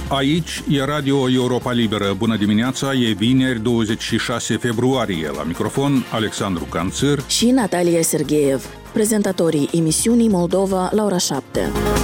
Aici e Radio Europa Liberă. Bună dimineața, e vineri 26 februarie. La microfon Alexandru Canțăr și Natalia Sergeev, prezentatorii emisiunii Moldova la ora 7.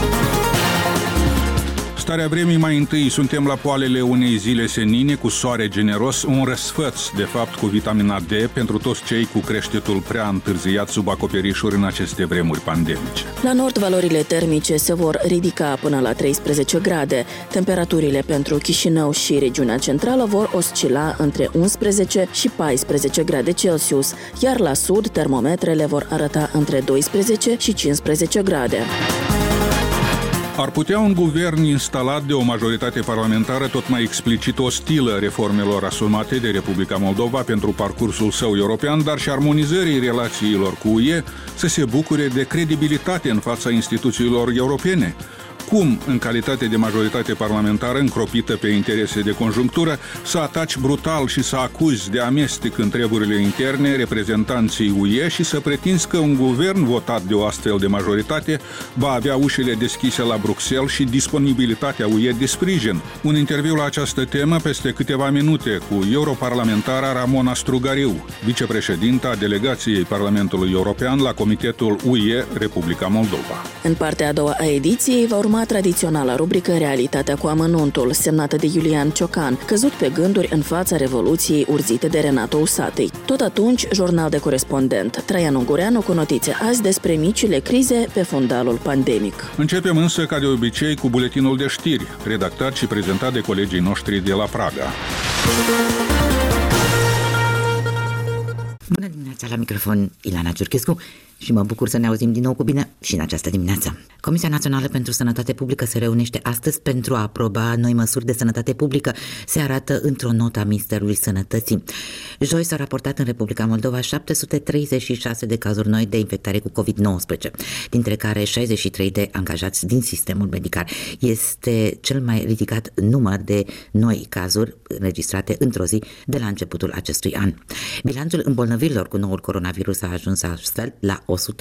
Starea vremii mai întâi. Suntem la poalele unei zile senine cu soare generos, un răsfăț, de fapt, cu vitamina D pentru toți cei cu creștetul prea întârziat sub acoperișuri în aceste vremuri pandemice. La nord, valorile termice se vor ridica până la 13 grade. Temperaturile pentru Chișinău și regiunea centrală vor oscila între 11 și 14 grade Celsius, iar la sud, termometrele vor arăta între 12 și 15 grade. Ar putea un guvern instalat de o majoritate parlamentară tot mai explicit ostilă reformelor asumate de Republica Moldova pentru parcursul său european, dar și armonizării relațiilor cu UE, să se bucure de credibilitate în fața instituțiilor europene? Cum, în calitate de majoritate parlamentară încropită pe interese de conjunctură, să ataci brutal și să acuzi de amestec în treburile interne reprezentanții UE și să pretinzi că un guvern votat de o astfel de majoritate va avea ușile deschise la Bruxelles și disponibilitatea UE de sprijin? Un interviu la această temă peste câteva minute cu europarlamentara Ramona Strugariu, vicepreședinta delegației Parlamentului European la Comitetul UE Republica Moldova. În partea a doua a ediției va urma tradiționala rubrică Realitatea cu amănuntul, semnată de Iulian Ciocan, căzut pe gânduri în fața Revoluției urzite de Renato Usatăi. Tot atunci, jurnal de corespondent Traian Ungureanu cu notițe azi despre micile crize pe fundalul pandemic. Începem însă, ca de obicei, cu buletinul de știri, redactat și prezentat de colegii noștri de la Praga. Bună dimineața, la microfon Ilana Ciurchescu și mă bucur să ne auzim din nou cu bine și în această dimineață. Comisia Națională pentru Sănătate Publică se reunește astăzi pentru a aproba noi măsuri de sănătate publică, se arată într-o notă a Ministerului Sănătății. Joi s-au raportat în Republica Moldova 736 de cazuri noi de infectare cu COVID-19, dintre care 63 de angajați din sistemul medical. Este cel mai ridicat număr de noi cazuri înregistrate într-o zi de la începutul acestui an. Bilanțul îmbolnăvirilor cu noul coronavirus a ajuns astfel la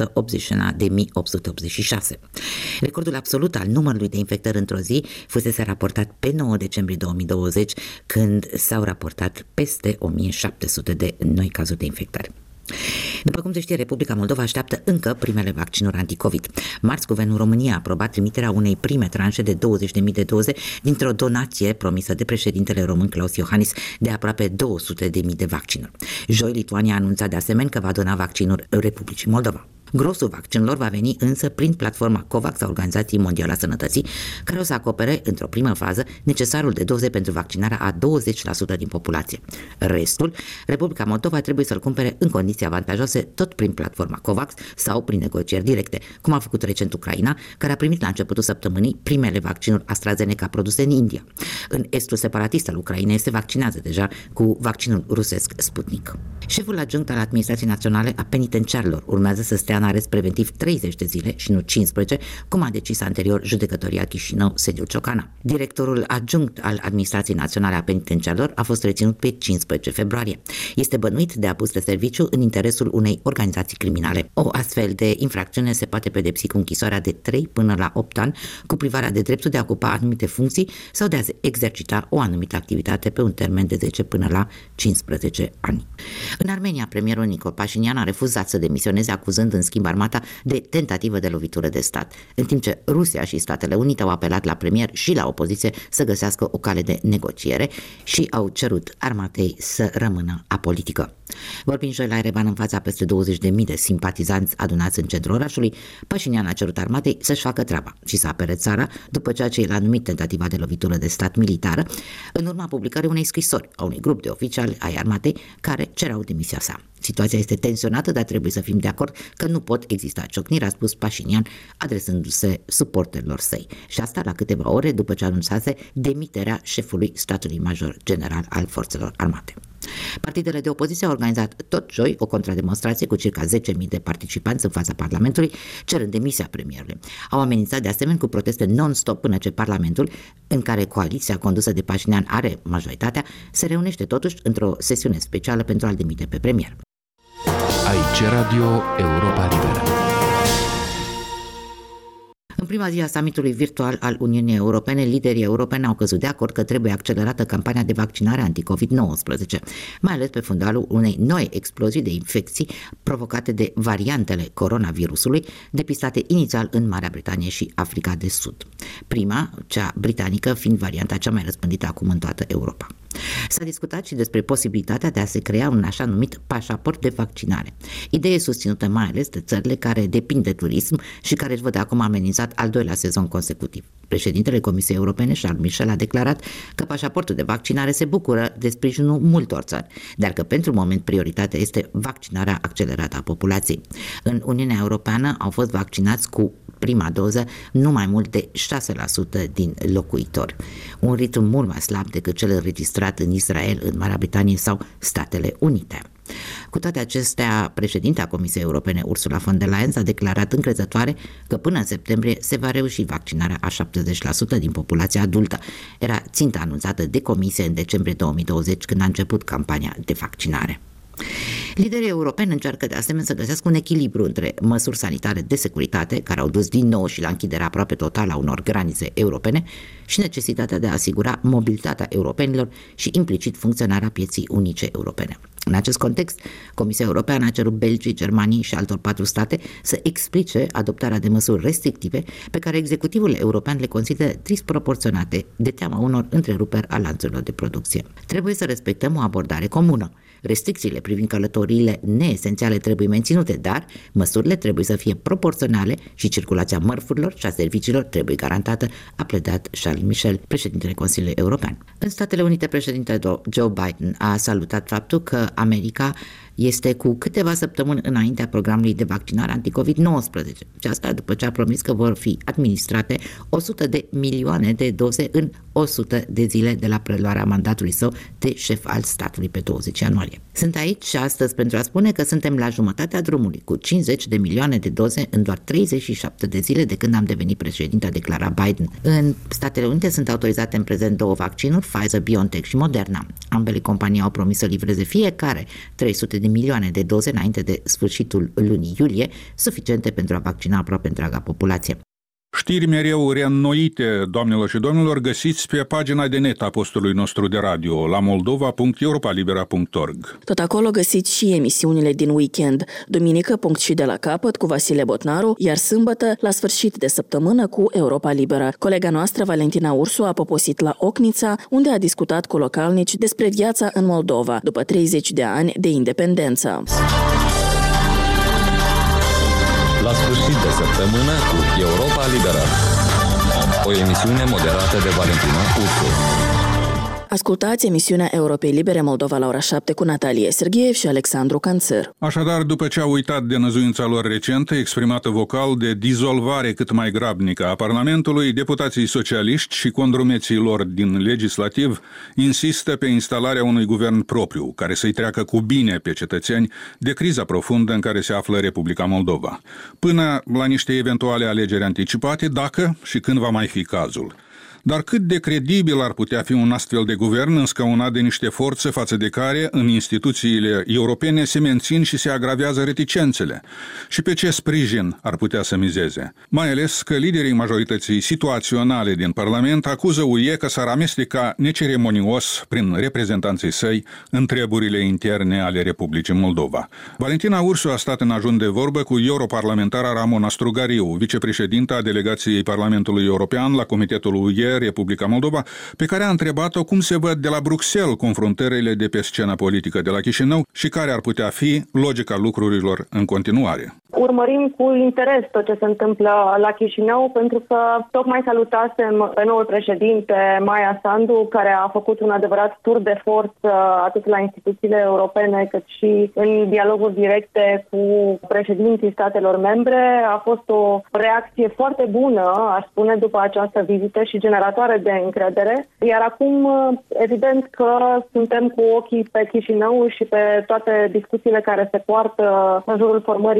181.886. Recordul absolut al numărului de infectări într-o zi fusese raportat pe 9 decembrie 2020, când s-au raportat peste 1700 de noi cazuri de infectare. După cum se știe, Republica Moldova așteaptă încă primele vaccinuri anticovid. Marți, Guvernul României a aprobat trimiterea unei prime tranșe de 20.000 de doze dintr-o donație promisă de președintele român Klaus Iohannis de aproape 200.000 de vaccinuri. Joi, Lituania a anunțat de asemenea că va dona vaccinuri Republicii Moldova. Grosul vaccinurilor va veni însă prin platforma COVAX a Organizației Mondiale a Sănătății, care o să acopere într-o primă fază necesarul de doze pentru vaccinarea a 20% din populație. Restul, Republica Moldova trebuie să-l cumpere în condiții avantajoase tot prin platforma COVAX sau prin negocieri directe, cum a făcut recent Ucraina, care a primit la începutul săptămânii primele vaccinuri AstraZeneca produse în India. În estul separatist al Ucrainei se vaccinează deja cu vaccinul rusesc Sputnik. Șeful adjunct al Administrației Naționale a Penitenciarilor urmează să stea în arest preventiv 30 de zile și nu 15, cum a decis anterior judecătoria Chișinău, sediul Ciocana. Directorul adjunct al Administrației Naționale a Penitenciarilor a fost reținut pe 15 februarie. Este bănuit de abuz de serviciu în interesul unei organizații criminale. O astfel de infracțiune se poate pedepsi cu închisoarea de 3 până la 8 ani, cu privarea de dreptul de a ocupa anumite funcții sau de a exercita o anumită activitate pe un termen de 10 până la 15 ani. În Armenia, premierul Nicol Pașinian a refuzat să demisioneze, acuzând în schimb armata de tentativă de lovitură de stat, în timp ce Rusia și Statele Unite au apelat la premier și la opoziție să găsească o cale de negociere și au cerut armatei să rămână apolitică. Vorbind joi la Erevan în fața peste 20.000 de simpatizanți adunați în centrul orașului, Pașinian a cerut armatei să-și facă treaba și să apere țara după ceea ce el a numit tentativa de lovitură de stat militară, în urma publicării unei scrisori a unui grup de oficiali ai armatei care cereau demisia sa. Situația este tensionată, dar trebuie să fim de acord că nu pot exista ciocniri, a spus Pașinian, adresându-se suporterilor săi. Și asta la câteva ore după ce anunțase demiterea șefului statului major general al forțelor armate. Partidele de opoziție au organizat tot joi o contrademonstrație cu circa 10.000 de participanți în fața Parlamentului, cerând demisia premierului. Au amenințat de asemenea cu proteste non-stop până ce Parlamentul, în care coaliția condusă de Pașinian are majoritatea, se reunește totuși într-o sesiune specială pentru a-l demite pe premier. Aici Radio Europa Liberă. În prima zi a summitului virtual al Uniunii Europene, liderii europeni au căzut de acord că trebuie accelerată campania de vaccinare anti-COVID-19, mai ales pe fundalul unei noi explozii de infecții provocate de variantele coronavirusului, depistate inițial în Marea Britanie și Africa de Sud. Prima, cea britanică, fiind varianta cea mai răspândită acum în toată Europa. S-a discutat și despre posibilitatea de a se crea un așa numit pașaport de vaccinare. Idee susținută mai ales de țările care depind de turism și care își văd acum amenințat al doilea sezon consecutiv. Președintele Comisiei Europene, Charles Michel, a declarat că pașaportul de vaccinare se bucură de sprijinul multor țări, dar că pentru moment prioritatea este vaccinarea accelerată a populației. În Uniunea Europeană au fost vaccinați cu prima doză nu mai mult de 6% din locuitori. Un ritm mult mai slab decât cel înregistrat în Israel, în Marea Britanie sau Statele Unite. Cu toate acestea, președinta Comisiei Europene, Ursula von der Leyen, a declarat încrezătoare că până în septembrie se va reuși vaccinarea a 70% din populația adultă. Era ținta anunțată de Comisie în decembrie 2020, când a început campania de vaccinare. Liderii europeni încearcă de asemenea să găsească un echilibru între măsuri sanitare de securitate, care au dus din nou și la închiderea aproape totală a unor granițe europene, și necesitatea de a asigura mobilitatea europenilor și implicit funcționarea pieței unice europene. În acest context, Comisia Europeană a cerut Belgiei, Germaniei și altor 4 state să explice adoptarea de măsuri restrictive pe care executivul european le consideră disproporționate de teama unor întreruperi a lanțurilor de producție. Trebuie să respectăm o abordare comună. Restricțiile privind călătoriile neesențiale trebuie menținute, dar măsurile trebuie să fie proporționale și circulația mărfurilor și a serviciilor trebuie garantată, a pledat Charles Michel, președintele Consiliului European. În Statele Unite, președintele Joe Biden a salutat faptul că America este cu câteva săptămâni înaintea programului de vaccinare anti-COVID-19. Și asta după ce a promis că vor fi administrate 100 de milioane de doze în 100 de zile de la preluarea mandatului său de șef al statului pe 20 ianuarie. Sunt aici astăzi pentru a spune că suntem la jumătatea drumului, cu 50 de milioane de doze în doar 37 de zile de când am devenit președinte, a declarat Biden. În Statele Unite sunt autorizate în prezent 2 vaccinuri, Pfizer, BioNTech și Moderna. Ambele companii au promis să livreze fiecare 300 de milioane de doze înainte de sfârșitul lunii iulie, suficiente pentru a vaccina aproape întreaga populație. Știri mereu reînnoite, doamnelor și domnilor, găsiți pe pagina de net a postului nostru de radio, la moldova.europalibera.org. Tot acolo găsiți și emisiunile din weekend. Duminică, punct și de la capăt, cu Vasile Botnaru, iar sâmbătă, la sfârșit de săptămână, cu Europa Liberă. Colega noastră, Valentina Ursu, a poposit la Ocnița, unde a discutat cu localnici despre viața în Moldova, după 30 de ani de independență. La sfârșit de săptămână cu Europa Liberă. O emisiune moderată de Valentina Ursu. Ascultați emisiunea Europei Libere Moldova la ora 7 cu Natalie Serghiev și Alexandru Canțăr. Așadar, după ce au uitat de năzuința lor recentă, exprimată vocal de dizolvare cât mai grabnică a Parlamentului, deputații socialiști și condrumeții lor din legislativ insistă pe instalarea unui guvern propriu, care să-i treacă cu bine pe cetățeni de criza profundă în care se află Republica Moldova, până la niște eventuale alegeri anticipate, dacă și când va mai fi cazul. Dar cât de credibil ar putea fi un astfel de guvern înscăunat de niște forțe față de care în instituțiile europene se mențin și se agravează reticențele? Și pe ce sprijin ar putea să mizeze? Mai ales că liderii majorității situaționale din Parlament acuză UE că s-ar amesteca neceremonios prin reprezentanții săi în treburile interne ale Republicii Moldova. Valentina Ursu a stat în ajun de vorbă cu europarlamentara Ramona Strugariu, vicepreședinta delegației Parlamentului European la Comitetul UE Republica Moldova, pe care a întrebat-o cum se văd de la Bruxelles confruntările de pe scena politică de la Chișinău și care ar putea fi logica lucrurilor în continuare. Urmărim cu interes tot ce se întâmplă la Chișinău, pentru că tocmai salutasem pe noul președinte Maia Sandu, care a făcut un adevărat tur de forță atât la instituțiile europene cât și în dialoguri directe cu președinții statelor membre. A fost o reacție foarte bună, aș spune, după această vizită și generatoare de încredere. Iar acum, evident că suntem cu ochii pe Chișinău și pe toate discuțiile care se poartă în jurul formării guvernului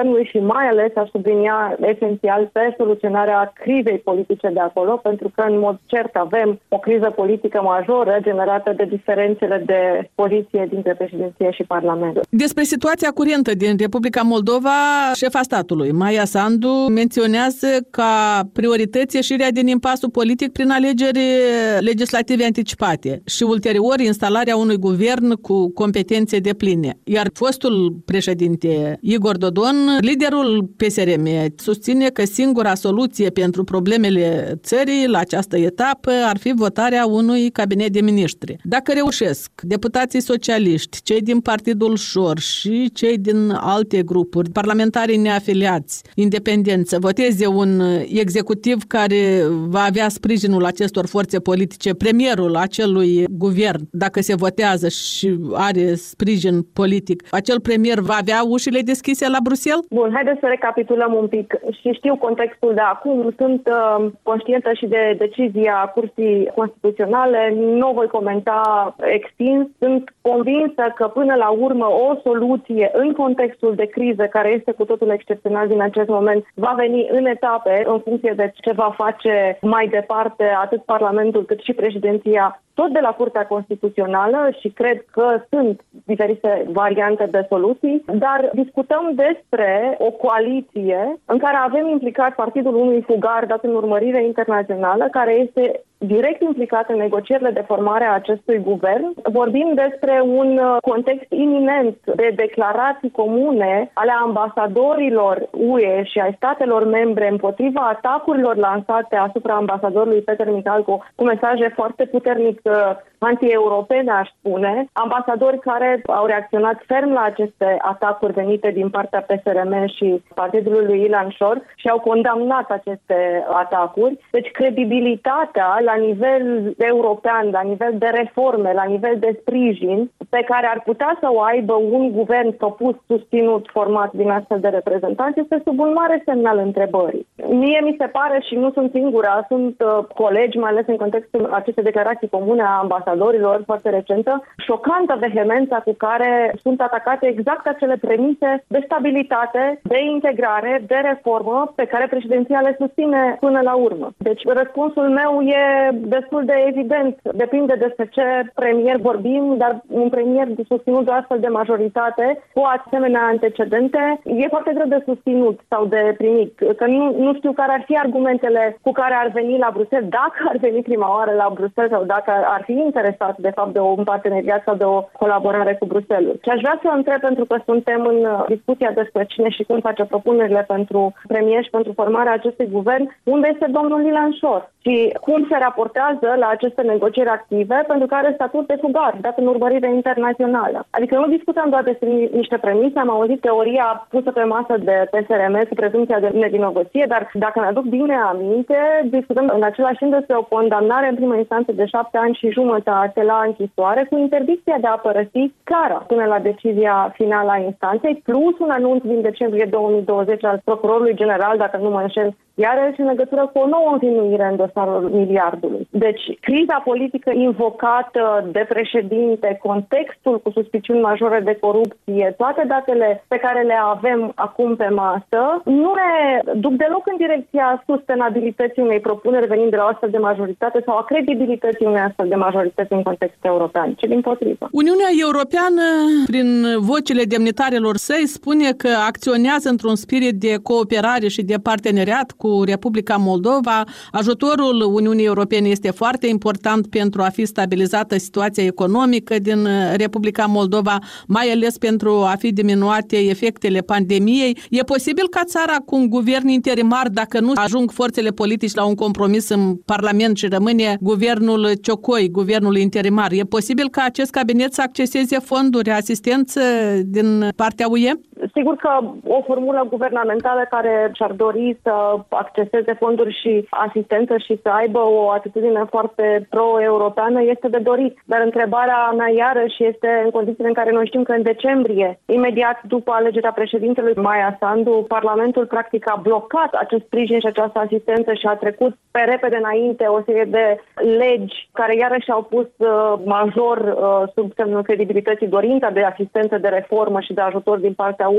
guvernului și mai ales a sublinia esențial pe soluționarea crizei politice de acolo, pentru că în mod cert avem o criză politică majoră generată de diferențele de poziție dintre președinție și Parlament. Despre situația curentă din Republica Moldova, șefa statului, Maia Sandu, menționează ca priorități ieșirea din impasul politic prin alegeri legislative anticipate și ulterior instalarea unui guvern cu competențe depline. Iar fostul președinte Igor Dodon, liderul PSRM, susține că singura soluție pentru problemele țării la această etapă ar fi votarea unui cabinet de miniștri. Dacă reușesc deputații socialiști, cei din Partidul Șor și cei din alte grupuri, parlamentarii neafiliați, independenți, să voteze un executiv care va avea sprijinul acestor forțe politice, premierul acelui guvern, dacă se votează și are sprijin politic, acel premier va avea ușile deschise la Bruxelles? Bun, haideți să recapitulăm un pic și știu contextul de acum. Sunt conștientă și de decizia Curții Constituționale, nu o voi comenta extins. Sunt convinsă că până la urmă o soluție în contextul de criză, care este cu totul excepțional din acest moment, va veni în etape în funcție de ce va face mai departe atât Parlamentul cât și președinția, tot de la Curtea Constituțională, și cred că sunt diferite variante de soluții, dar discutăm despre o coaliție în care avem implicat partidul unui fugar dat în urmărire internațională, care este direct implicat în negocierile de formare a acestui guvern. Vorbim despre un context iminent de declarații comune ale ambasadorilor UE și ai statelor membre împotriva atacurilor lansate asupra ambasadorului Peter Michalco, cu mesaje foarte puternic anti-europene, aș spune, ambasadori care au reacționat ferm la aceste atacuri venite din partea PSRM și partidului lui Ilan Șor și au condamnat aceste atacuri. Deci credibilitatea la nivel european, la nivel de reforme, la nivel de sprijin, pe care ar putea să o aibă un guvern propus, susținut, format din astfel de reprezentanți, este sub un mare semnal întrebării. Mie mi se pare, și nu sunt singura, sunt colegi, mai ales în contextul acestei declarații comune a ambasadorilor foarte recentă, șocantă vehemența cu care sunt atacate exact acele premise de stabilitate, de integrare, de reformă pe care președinția le susține până la urmă. Deci răspunsul meu e destul de evident. Depinde despre ce premier vorbim, dar un premier susținut de astfel de majoritate cu asemenea antecedente e foarte greu de susținut sau de primit. Că nu știu care ar fi argumentele cu care ar veni la Bruxelles, dacă ar veni prima oară la Bruxelles sau dacă ar fi interesat de fapt de un parteneriat sau de o colaborare cu Bruxelles. Și aș vrea să întreb, pentru că suntem în discuția despre cine și cum face propunerile pentru premier și pentru formarea acestui guvern, unde este domnul Ilan Șor și cum se raportează la aceste negocieri active, pentru că are statut de fugar, dat în urmărire internațională. Adică nu discutăm doar despre niște premise, am auzit teoria pusă pe masă de PSRM cu prezumția de nevinovăție, dar dacă mi-aduc bine aminte, discutăm în același timp despre o condamnare în primă instanță de 7 ani și jumătate la închisoare, cu interdicția de a părăsi țara până la decizia finală a instanței, plus un anunț din decembrie 2020 al procurorului general, dacă nu mă înșel, iarăși în legătură cu o nouă învinuire în dosarul miliardului. Deci, criza politică invocată de președinte, contextul cu suspiciuni majore de corupție, toate datele pe care le avem acum pe masă, nu ne duc deloc în direcția sustenabilității unei propuneri venind de la o astfel de majoritate sau a credibilității unei astfel de majorități în context european, ci dimpotrivă. Uniunea Europeană, prin vocile demnitarilor săi, spune că acționează într-un spirit de cooperare și de parteneriat cu Republica Moldova. Ajutorul Uniunii Europene este foarte important pentru a fi stabilizată situația economică din Republica Moldova, mai ales pentru a fi diminuate efectele pandemiei. E posibil ca țara cu un guvern interimar, dacă nu ajung forțele politice la un compromis în Parlament și rămâne guvernul Ciocoi, guvernul interimar, e posibil ca acest cabinet să acceseze fonduri, asistență din partea UE? Sigur că o formulă guvernamentală care și-ar dori să acceseze fonduri și asistență și să aibă o atitudine foarte pro-europeană este de dorit. Dar întrebarea mea iarăși este în condițiile în care noi știm că în decembrie, imediat după alegerea președintelui Maia Sandu, Parlamentul practic a blocat acest sprijin și această asistență și a trecut pe repede înainte o serie de legi care iarăși au pus major sub semnul credibilității dorința de asistență, de reformă și de ajutor din partea UE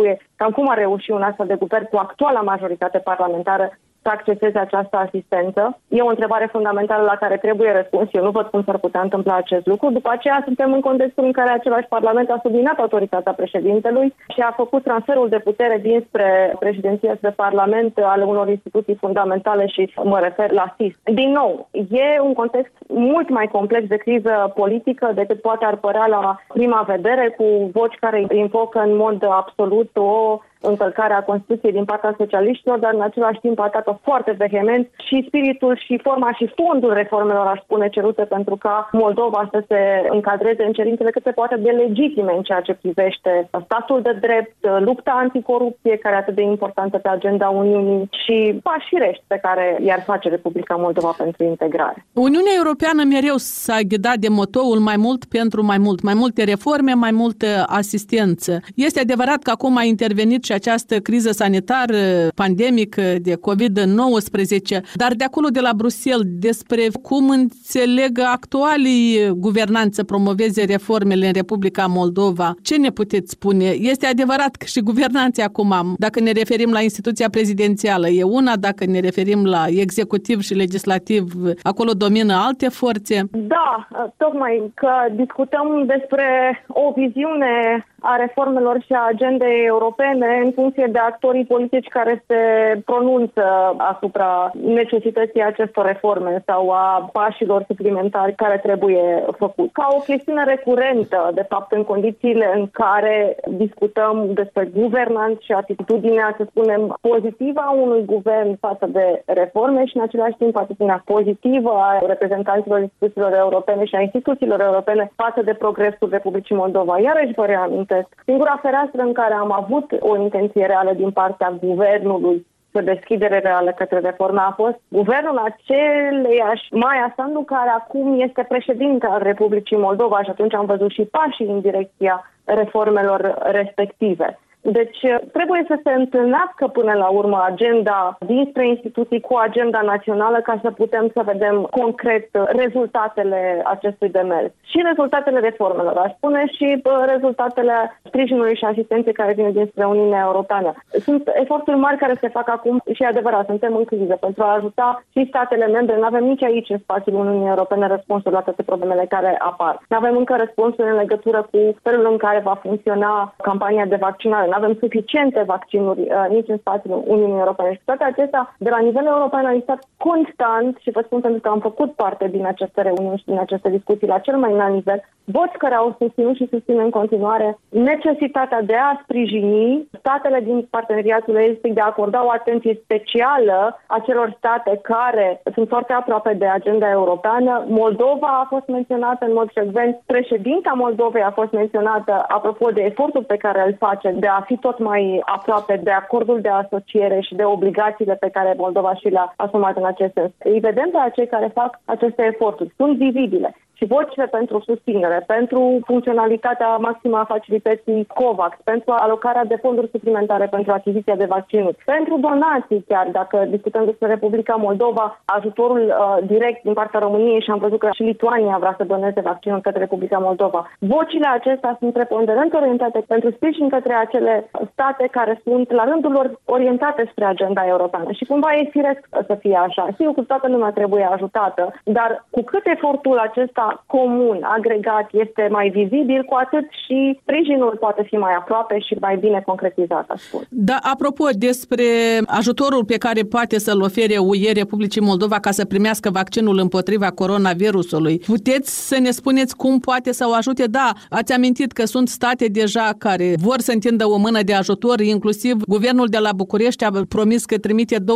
cam cum a reușit un astfel de guvern cu actuala majoritate parlamentară să acceseze această asistență. E o întrebare fundamentală la care trebuie răspuns. Eu nu văd cum s-ar putea întâmpla acest lucru. După aceea suntem în contextul în care același Parlament a sublinat autoritatea președintelui și a făcut transferul de putere dinspre președinție spre Parlament ale unor instituții fundamentale și mă refer la SIS. Din nou, e un context mult mai complex de criză politică decât poate ar părea la prima vedere, cu voci care invocă în mod absolut o încălcarea Constituției din partea socialiștilor, dar în același timp atacă foarte vehement și spiritul și forma și fondul reformelor, aș spune, cerute pentru ca Moldova să se încadreze în cerințele cât se poate de legitime în ceea ce privește statul de drept, lupta anticorupție, care e atât de importantă pe agenda Uniunii, și pașii rești pe care i-ar face Republica Moldova pentru integrare. Uniunea Europeană mereu s-a ghidat de motoul mai mult pentru mai mult, mai multe reforme, mai multă asistență. Este adevărat că acum a intervenit și această criză sanitară pandemică de COVID-19, dar de acolo de la Bruxelles, despre cum înțeleg actualii guvernanți să promoveze reformele în Republica Moldova, ce ne puteți spune? Este adevărat că și guvernanții acum, dacă ne referim la instituția prezidențială, e una, dacă ne referim la executiv și legislativ, acolo domină alte forțe? Da, tocmai că discutăm despre o viziune a reformelor și a agendei europene în funcție de actorii politici care se pronunță asupra necesității acestor reforme sau a pașilor suplimentari care trebuie făcut. Ca o chestiune recurentă, de fapt, în condițiile în care discutăm despre guvernanță și atitudinea, să spunem, pozitivă a unui guvern față de reforme și, în același timp, atitudinea pozitivă a reprezentanților instituțiilor europene și a instituțiilor europene față de progresul Republicii Moldova. Iarăși vă reamintesc, singura fereastră în care am avut o intenție reală din partea guvernului și o deschidere reală către reforme a fost guvernul aceleiași Maia Sandu, care acum este președinte al Republicii Moldova, și atunci am văzut și pașii în direcția reformelor respective. Deci trebuie să se întâlnească până la urmă agenda dinspre instituții cu agenda națională ca să putem să vedem concret rezultatele acestui demers. Și rezultatele reformelor, aș spune, și rezultatele sprijinului și asistenței care vine dinspre Uniunea Europeană. Sunt eforturi mari care se fac acum și e adevărat, suntem în criză pentru a ajuta și statele membre. Nu avem nici aici în spațiul Uniunii Europene răspunsuri la toate problemele care apar. Nu avem încă răspunsuri în legătură cu felul în care va funcționa campania de vaccinare. Nu avem suficiente vaccinuri nici în spațiul Uniunii Europene. Și toate acestea, de la nivel european, a existat constant, și vă spun pentru că am făcut parte din aceste reuniuni și din aceste discuții la cel mai înalt nivel, voci care au susținut și susțin în continuare necesitatea de a sprijini statele din parteneriatul estic, de a acorda o atenție specială acelor state care sunt foarte aproape de agenda europeană. Moldova a fost menționată în mod frecvent, președinta Moldovei a fost menționată apropo de efortul pe care îl face de a fi tot mai aproape de acordul de asociere și de obligațiile pe care Moldova și le-a asumat în acest sens. Îi vedem pe acei care fac aceste eforturi. Sunt vizibile. Și vocile pentru susținere, pentru funcționalitatea maximă a facilității COVAX, pentru alocarea de fonduri suplimentare pentru achiziția de vaccinuri, pentru donații chiar, dacă discutăm despre Republica Moldova, ajutorul direct din partea României, și am văzut că și Lituania vrea să doneze vaccinuri către Republica Moldova. Vocile acestea sunt preponderent orientate pentru sprijin către acele state care sunt la rândul lor orientate spre agenda europeană. Și cumva e firesc să fie așa. Sigur că toată lumea trebuie ajutată, dar cu cât efortul acesta comun, agregat, este mai vizibil, cu atât și sprijinul poate fi mai aproape și mai bine concretizat, aș spune. Da, apropo despre ajutorul pe care poate să-l ofere UE Republicii Moldova ca să primească vaccinul împotriva coronavirusului, puteți să ne spuneți cum poate să o ajute? Da, ați amintit că sunt state deja care vor să întindă o mână de ajutor, inclusiv guvernul de la București a promis că trimite 20.000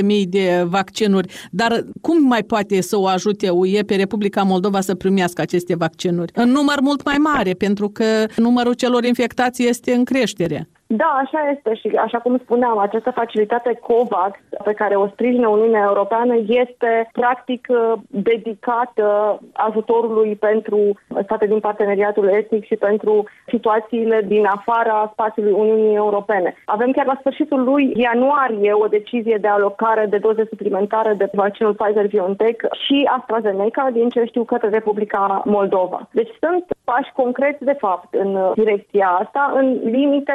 de vaccinuri, dar cum mai poate să o ajute UE pe Republica Moldova să primească aceste vaccinuri în număr mult mai mare, pentru că numărul celor infectați este în creștere? Da, așa este și așa cum spuneam, această facilitate COVAX pe care o sprijină Uniunea Europeană este practic dedicată ajutorului pentru state din parteneriatul estic și pentru situațiile din afara spațiului Uniunii Europene. Avem chiar la sfârșitul lui ianuarie o decizie de alocare de doze suplimentare de vaccinul Pfizer-BioNTech și AstraZeneca, din ce știu, către Republica Moldova. Deci sunt pași concreți, de fapt, în direcția asta, în limitele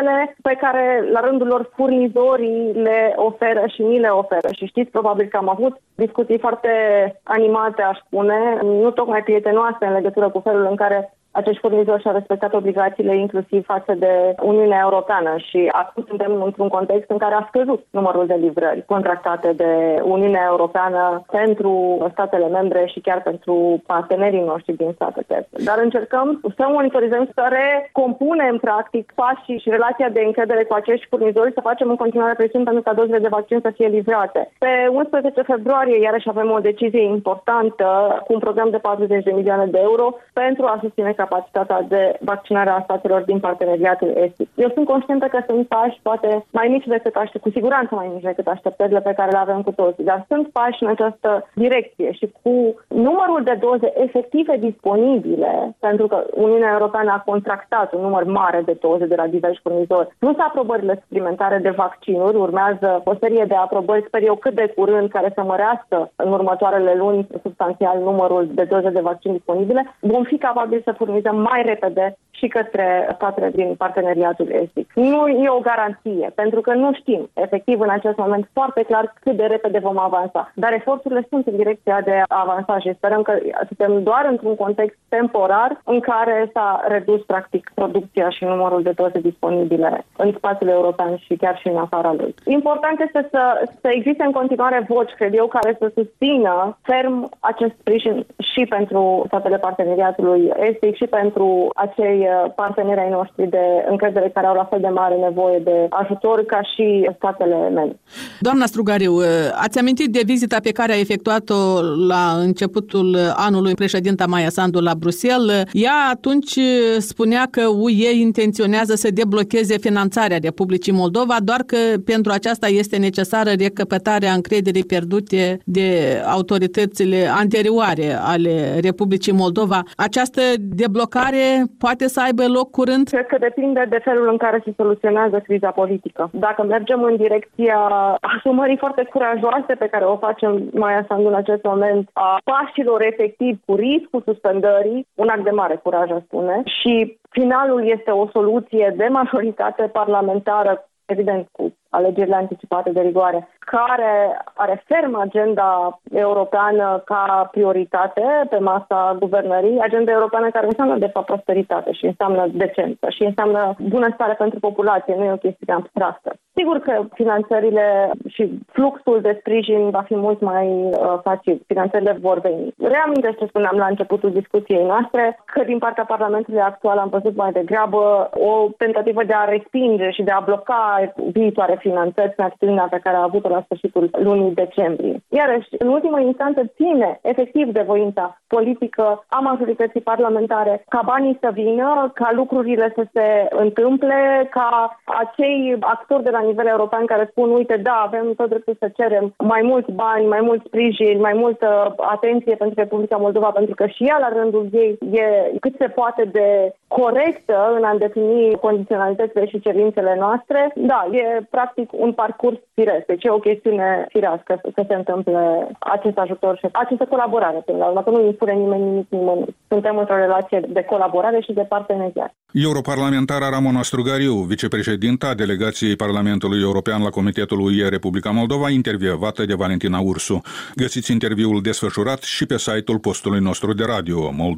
pe care la rândul lor furnizorii le oferă și ni le oferă. Și știți probabil că am avut discuții foarte animate, aș spune, nu tocmai prietenoase în legătură cu felul în care acești furnizori și-au respectat obligațiile inclusiv față de Uniunea Europeană și acum suntem într-un context în care a scăzut numărul de livrări contractate de Uniunea Europeană pentru statele membre și chiar pentru partenerii noștri din state terțe. Dar încercăm să monitorizăm, să recompunem practic pașii și relația de încredere cu acești furnizori, să facem în continuare presiuni pentru ca dozele de vaccin să fie livrate. Pe 11 februarie iarăși avem o decizie importantă cu un program de 40 de milioane de euro pentru a susține capacitatea de vaccinare a statelor din parteneriatul estic. Eu sunt conștientă că sunt pași poate mai mici decât cu siguranță mai mici decât așteptările pe care le avem cu toții, dar sunt pași în această direcție și cu numărul de doze efective disponibile, pentru că Uniunea Europeană a contractat un număr mare de doze de la diversi furnizori, plus aprobările suplimentare de vaccinuri, urmează o serie de aprobări, sper eu, cât de curând, care să mărească în următoarele luni substanțial numărul de doze de vaccin disponibile, vom fi capabili să furnizăm mai repede și către statele din parteneriatul estic. Nu e o garanție, pentru că nu știm efectiv în acest moment foarte clar cât de repede vom avansa. Dar eforturile sunt în direcția de a avansa și sperăm că suntem doar într-un context temporar în care s-a redus practic producția și numărul de doze disponibile în spațiul european și chiar și în afara lui. Important este să existe în continuare voci, cred eu, care să susțină ferm acest sprijin și pentru statele parteneriatului estic și pentru acei parteneri ai noștri de încredere care au la fel de mare nevoie de ajutor ca și statele membre. Doamna Strugariu, ați amintit de vizita pe care a efectuat-o la începutul anului președinta Maia Sandu la Bruxelles. Ea atunci spunea că UE intenționează să deblocheze finanțarea Republicii Moldova, doar că pentru aceasta este necesară recăpătarea încrederii pierdute de autoritățile anterioare ale Republicii Moldova. Această deblocare poate să aibă loc curând? Cred că depinde de felul în care se soluționează criza politică. Dacă mergem în direcția asumării foarte curajoase pe care o facem Maia Sandu în acest moment, a pașilor efectiv cu riscul suspendării, un act de mare curaj, aș spune, și finalul este o soluție de majoritate parlamentară, evident cu alegerile anticipate de rigoare, care are ferm agenda europeană ca prioritate pe masa guvernării, agenda europeană care înseamnă de fapt prosperitate și înseamnă decență și înseamnă bunăstare pentru populație, nu e o chestie abstractă. Sigur că finanțările și fluxul de sprijin va fi mult mai facil, finanțările vor veni. Reamintesc ce spuneam la începutul discuției noastre, că din partea Parlamentului actual am văzut mai degrabă o tentativă de a respinge și de a bloca viitoare finanțări în atitudinea pe care a avut-o la sfârșitul lunii decembrie. Iarăși, în ultimă instanță, ține efectiv de voința politică a majorității parlamentare ca banii să vină, ca lucrurile să se întâmple, ca acei actori de la nivel european care spun, uite, da, avem tot dreptul să cerem mai mulți bani, mai mult sprijin, mai multă atenție pentru Republica Moldova, pentru că și ea, la rândul ei, e cât se poate de corectă în a îndeplini condiționalitățile și cerințele noastre. Da, e practic un parcurs firesc. Deci e o chestiune firească să se întâmple acest ajutor și această colaborare. Până la urmă, că nu impune nimeni nimic nimănui. Suntem într-o relație de colaborare și de parteneriat. Europarlamentara Ramona Strugariu, vicepreședinta delegației Parlamentului European la Comitetul UE Republica Moldova, intervievată de Valentina Ursu. Găsiți interviul desfășurat și pe site-ul postului nostru de radio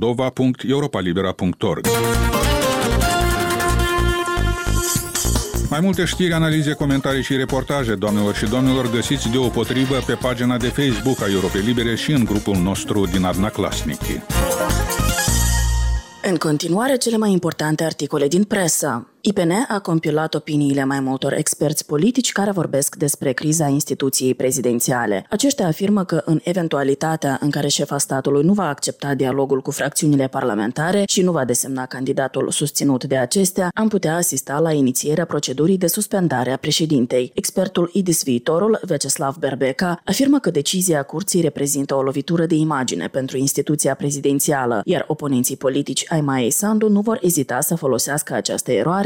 moldova.europalibera.org. Mai multe știri, analize, comentarii și reportaje, doamnelor și domnilor, găsiți deopotrivă pe pagina de Facebook a Europei Libere și în grupul nostru din Adnaclasnici. În continuare, cele mai importante articole din presă. IPN a compilat opiniile mai multor experți politici care vorbesc despre criza instituției prezidențiale. Aceștia afirmă că în eventualitatea în care șefa statului nu va accepta dialogul cu fracțiunile parlamentare și nu va desemna candidatul susținut de acestea, am putea asista la inițierea procedurii de suspendare a președintei. Expertul IDIS Viitorul, Vyacheslav Berbeca, afirmă că decizia curții reprezintă o lovitură de imagine pentru instituția prezidențială, iar oponenții politici ai Maiei Sandu nu vor ezita să folosească această eroare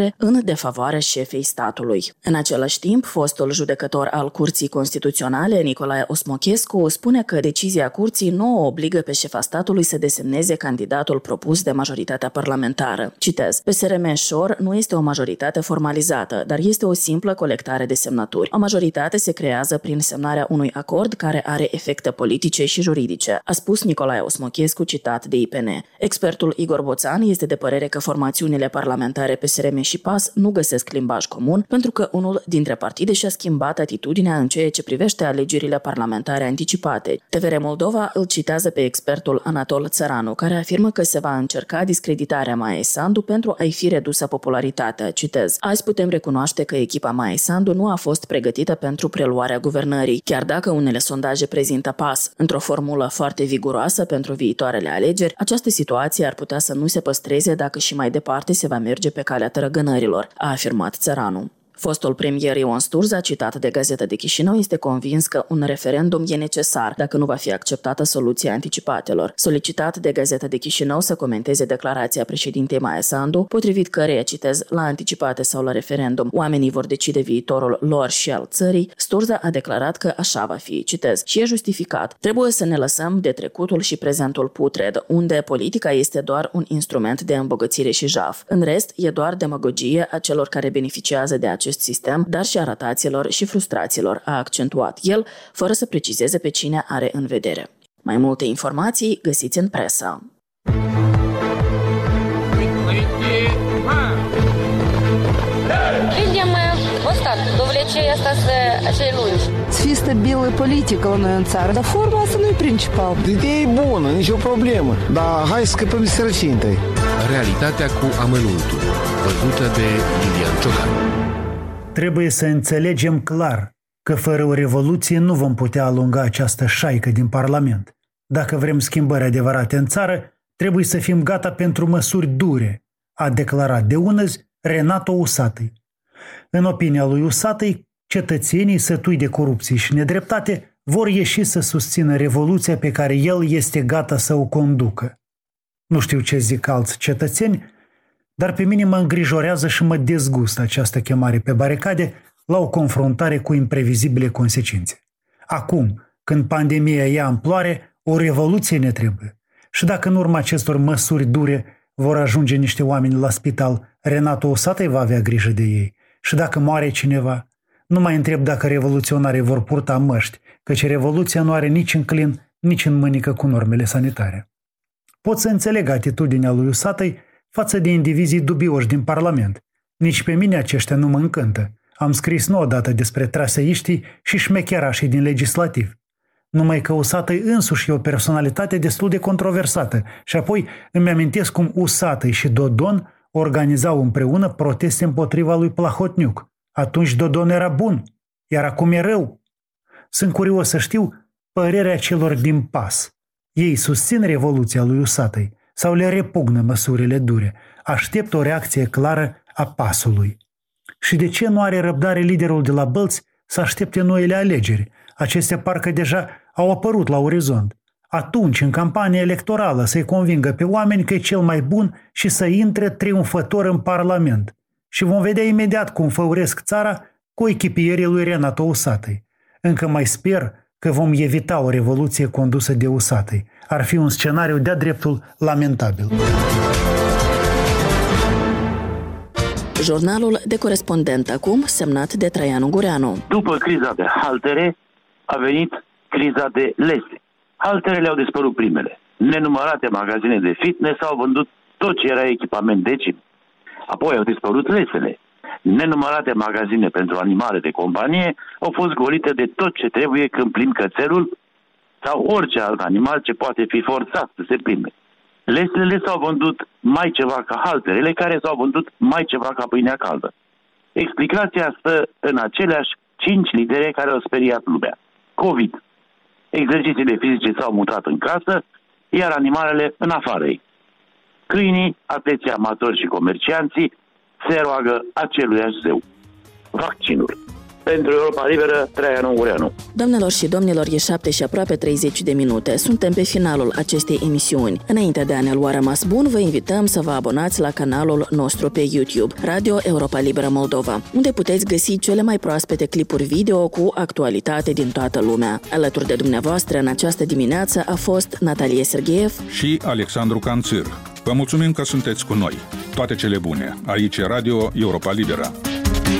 parlamentare în defavoarea șefei statului. În același timp, fostul judecător al Curții Constituționale, Nicolae Osmochescu, spune că decizia Curții nu o obligă pe șefa statului să desemneze candidatul propus de majoritatea parlamentară. Citez: PSRM-Șor nu este o majoritate formalizată, dar este o simplă colectare de semnături. O majoritate se creează prin semnarea unui acord care are efecte politice și juridice, a spus Nicolae Osmochescu, citat de IPN. Expertul Igor Boțan este de părere că formațiunile parlamentare PSRM și PAS nu găsesc limbaj comun pentru că unul dintre partide și-a schimbat atitudinea în ceea ce privește alegerile parlamentare anticipate. TVR Moldova îl citează pe expertul Anatol Țăranu, care afirmă că se va încerca discreditarea Maiei Sandu pentru a-i fi redusă popularitatea. Citez: azi putem recunoaște că echipa Maiei Sandu nu a fost pregătită pentru preluarea guvernării, chiar dacă unele sondaje prezintă PAS într-o formulă foarte viguroasă pentru viitoarele alegeri. Această situație ar putea să nu se păstreze dacă și mai departe se va merge pe calea tărăgânărilor, a afirmat Țăranu. Fostul premier Ion Sturza, citat de Gazeta de Chișinău, este convins că un referendum e necesar dacă nu va fi acceptată soluția anticipatelor. Solicitat de Gazeta de Chișinău să comenteze declarația președintei Maia Sandu, potrivit căreia, citez, la anticipate sau la referendum, oamenii vor decide viitorul lor și al țării, Sturza a declarat că așa va fi, citez, și e justificat. Trebuie să ne lăsăm de trecutul și prezentul putred, unde politica este doar un instrument de îmbogățire și jaf. În rest, e doar demagogie a celor care beneficiază de acest sistem, dar și a rataților și frustrațiilor, a accentuat el, fără să precizeze pe cine are în vedere. Mai multe informații găsiți în presă. Видим Остап, довлечение остаться cei lungi. Să fie stabilă politică la noi în țară, dar forma asta nu e principal. Ideea e bună, nicio problemă, dar hai să scăpăm de sărăcie întâi. Realitatea cu amănuntul, văzută de Iulian Ciocan. Trebuie să înțelegem clar că fără o revoluție nu vom putea alunga această șaică din Parlament. Dacă vrem schimbări adevărate în țară, trebuie să fim gata pentru măsuri dure, a declarat de unăzi Renato Usatăi. În opinia lui Usatăi, cetățenii sătui de corupție și nedreptate vor ieși să susțină revoluția pe care el este gata să o conducă. Nu știu ce zic alți cetățeni, dar pe mine mă îngrijorează și mă dezgustă această chemare pe baricade la o confruntare cu imprevizibile consecințe. Acum, când pandemia ia amploare, o revoluție ne trebuie. Și dacă în urma acestor măsuri dure vor ajunge niște oameni la spital, Renato Usatăi va avea grijă de ei. Și dacă moare cineva, nu mai întreb dacă revoluționarii vor purta măști, căci revoluția nu are nici în clin, nici în mânică cu normele sanitare. Pot să înțeleg atitudinea lui Usatăi față de indivizii dubioși din Parlament. Nici pe mine aceștia nu mă încântă. Am scris nu odată despre traseiștii și șmecherașii din legislativ. Numai că Usatăi însuși e o personalitate destul de controversată și apoi îmi amintesc cum Usatăi și Dodon organizau împreună proteste împotriva lui Plahotniuc. Atunci Dodon era bun, iar acum e rău. Sunt curios să știu părerea celor din PAS. Ei susțin revoluția lui Usatăi sau le repugnă măsurile dure? Aștept o reacție clară a PAS-ului. Și de ce nu are răbdare liderul de la Bălți să aștepte noile alegeri? Acestea parcă deja au apărut la orizont. Atunci, în campania electorală, să-i convingă pe oameni că e cel mai bun și să intre triumfător în Parlament. Și vom vedea imediat cum făuresc țara cu echipierii lui Renato Usatăi. Încă mai sper că vom evita o revoluție condusă de Usatăi. Ar fi un scenariu de-a dreptul lamentabil. Jurnalul de corespondent acum, semnat de Traianu Gureanu. După criza de haltere a venit criza de lese. Halterele au dispărut primele. Nenumărate magazine de fitness au vândut tot ce era echipament de gym. Apoi au dispărut lesele. Nenumărate magazine pentru animale de companie au fost golite de tot ce trebuie când plimbi cățelul sau orice alt animal ce poate fi forțat să se plimbe. Lesele s-au vândut mai ceva ca halterele, care s-au vândut mai ceva ca pâinea caldă. Explicația stă în aceleași 5 litere care au speriat lumea. COVID. Exercițiile fizice s-au mutat în casă, iar animalele în afară ei. Câinii, atleții amatori și comercianții se roagă aceluiași zeu. Vaccinul. pentru Europa Liberă, Traian Ungureanu. Doamnelor și domnilor, e 7 și aproape 30 de minute. Suntem pe finalul acestei emisiuni. Înainte de a ne lua rămas bun, vă invităm să vă abonați la canalul nostru pe YouTube, Radio Europa Liberă Moldova, unde puteți găsi cele mai proaspete clipuri video cu actualitate din toată lumea. Alături de dumneavoastră în această dimineață a fost Natalie Sergeev și Alexandru Canțir. Vă mulțumim că sunteți cu noi. Toate cele bune. Aici e Radio Europa Liberă.